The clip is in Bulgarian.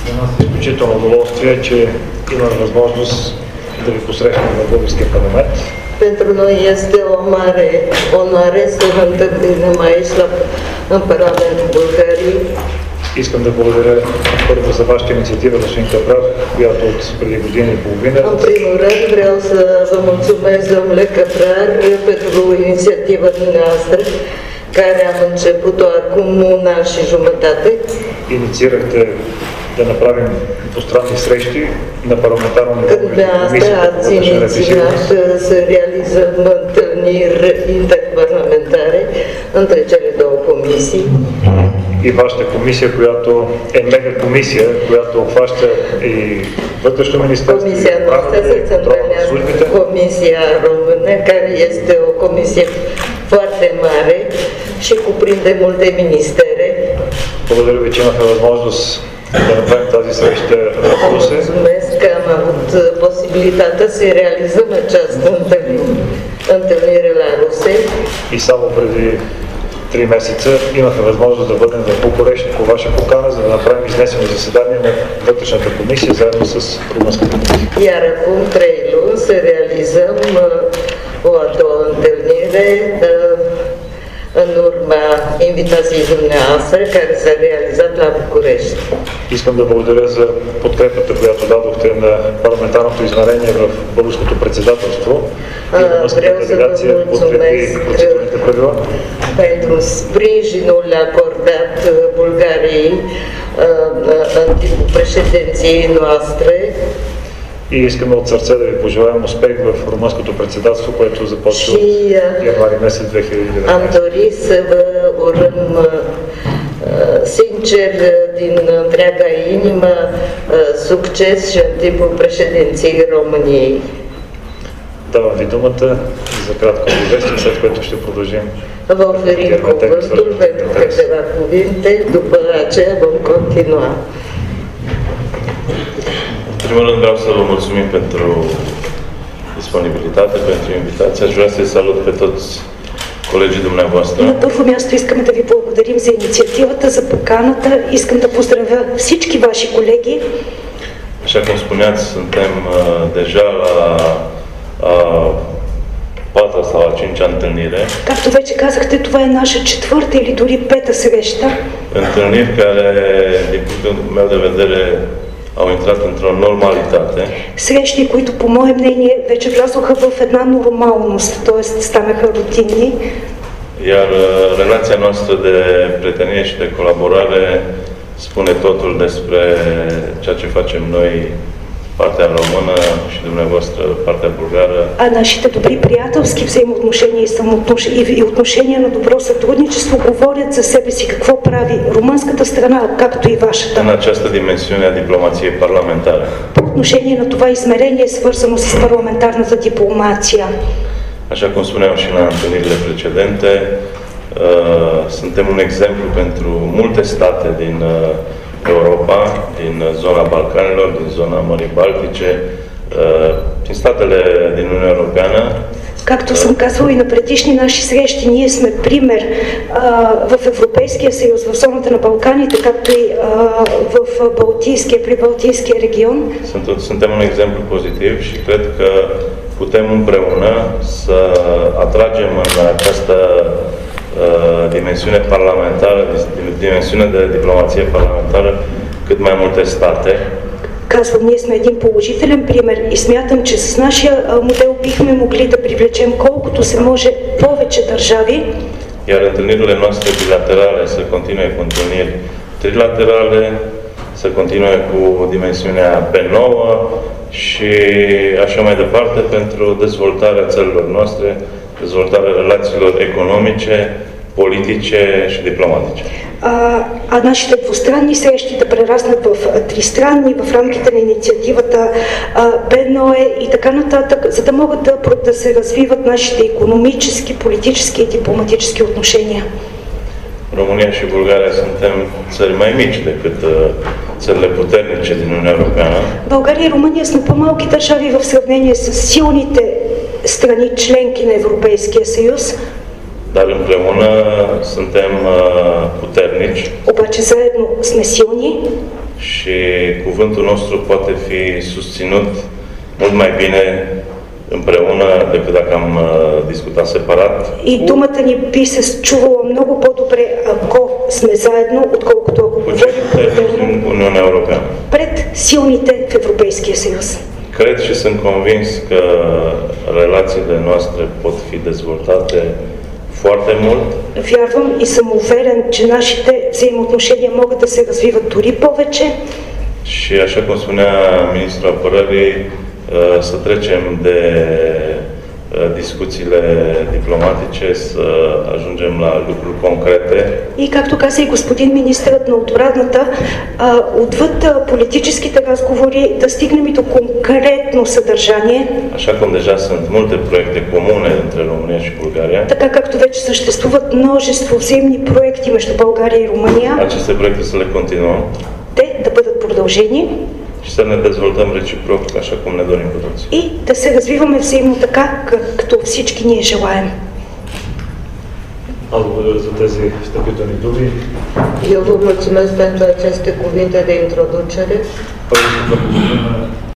За нас е изключително удоволствие, че имаме възможност да ви посрещнем в българския парламент. Pentru noi este o mare onoare să vă întâlnim aici în Parlamentul Bulgariei. Искам да благодаря първо за вашата инициатива, господин Каправ, която от преди година и половина. În primul rând vreau să vă mulțumesc, domnule Caprar, pentru inițiativa dumneavoastră, care am început-o acum un an și jumătate. Инициирахте да направим двустранни срещи на парламентарно ниво. Dumneavoastră ați inițiat să realizăm întâlniri interparlamentare între cele două comisii. И вашата комисия, която е мега комисия, която обхваща и вътрешно министерство, Comisia noastră se întâlnește Comisia Română, care este o comisie foarte mare și cuprinde multe ministere. Благодаря ви, че имахме възможност да направим тази среща в Русе. Mulțumesc că am avut posibilitatea să realizăm această întâlnire la Ruse. И само преди 3 месеца имахме възможност да бъдем в Букурещ по ваша покана, за да направим изнесено заседание на вътрешната комисия заедно с румънската комисия. Iar acum 3 luni să realizăm o a doua întâlnire în urma invitației dumneavoastră care s-a realizat la București. Искам да благодаря за подкрепата, която дадохте на парламентарното измерение в българското председателство и на руската делегация подкрепи процедурните правила. Pentru sprijinul acordat Bulgariei în timpul președinției noastre. И искаме от сърце да ви пожелаем успех в румънското председателство, което започва от януари месец 2019. Am dorit să vă urăm sincer din întreaga inimă succes și în timpul președinției României. Давам ви думата за кратко известие, след което ще продължим. Vă oferim cuvântul pentru câteva cuvinte, după aceea vom continua. În primul rând vreau să vă mulțumim pentru disponibilitate, pentru invitație. Aș vrea să-i salut pe toți colegii dumneavoastră. На първо място искаме да ви благодарим за инициативата, за поканата. Искам да поздравя всички ваши колеги. Așa cum spuneați, suntem deja la a 4 sau a 5-a întâlnire. Както вече казахте, това е наша четвърта или дори пета среща. Întâlniri care, din punctul meu de vedere, au intrat într-o normalitate. Срещи, които по мое мнение вече влязоха в една нормалност, т.е. станаха рутинни. Iar relația noastră de prietenie și de colaborare spune totul despre ceea ce facem noi, partea română, și dumneavoastră, partea bulgară. А нашите добри приятелски взаимоотношения и отношения на добро сътрудничество говорят за себе си какво прави румънската страна, както и вашата. În această dimensiune a diplomației parlamentare. По отношение на това измерение, свързано с парламентарната дипломация. Așa cum spuneam și la întâlnirile precedente, suntem un exemplu pentru multe state din Europa, din zona Balcanilor, din zona Mării Baltice, din statele din Uniunea Europeană. Както съм казвала и на предишни наши срещи, ние сме пример в Европейския съюз, в зоната на Балканите, както и в Прибалтийския регион. Suntem un exemplu pozitiv și cred că putem împreună să atragem în această dimensiune parlamentară, dimensiune de diplomație parlamentară, cât mai multe state. Казвам, ние сме един положителен пример и смятам, че с нашия модел бихме могли да привлечем колкото се може повече държави. Iar întâlnirile noastre bilaterale să continue cu întâlniri trilaterale, să continue cu dimensiunea P9 și așa mai departe pentru dezvoltarea țărilor noastre, dezvoltarea relațiilor economice, politice și diplomatice. А нашите двустранни срещи да прераснат в тристранни в рамките на инициативата БНОЕ и така нататък, за да могат да се развиват нашите икономически, политически и дипломатически отношения. România și Bulgaria suntem țări mai mici decât țările puternice din Uniunea Europeană. България и Румъния сме по-малки държави в сравнение с силните страни членки на Европейския съюз. Dar împreună suntem puternici. Обаче заедно сме силни. și cuvântul nostru poate fi susținut mult mai bine împreună decât dacă am discutat separat. И думата ни би се чувала много по-добре, ако сме заедно, отколкото ако говорим în Uniunea Europeană. пред силните в Европейския съюз. Cred și sunt convins că relațiile noastre pot fi dezvoltate foarte mult. Вярвам и съм уверен, че нашите взаимоотношения могат да се развиват дори повече. Și așa cum spunea ministrul apărării, să trecem de discuțiile diplomatice, să ajungem la lucruri concrete. И както каза и господин министърът на отбраната, отвъд политическите разговори да стигнем и до конкретно съдържание. Așa cum deja sunt multe proiecte comune între România și Bulgaria. Така както вече съществуват множество взаимни проекти между България и Румъния. Aceste proiecte să le continuăm. Те да бъдат продължени. Și să ne dezvoltăm reciproc, așa cum ne dorim cu toții. И да се развиваме взаимно така, както всички ние желаем. Аз благодаря за тези встъпителни думи. Eu vă mulțumesc pentru aceste cuvinte de introducere. Първо искам да благодаря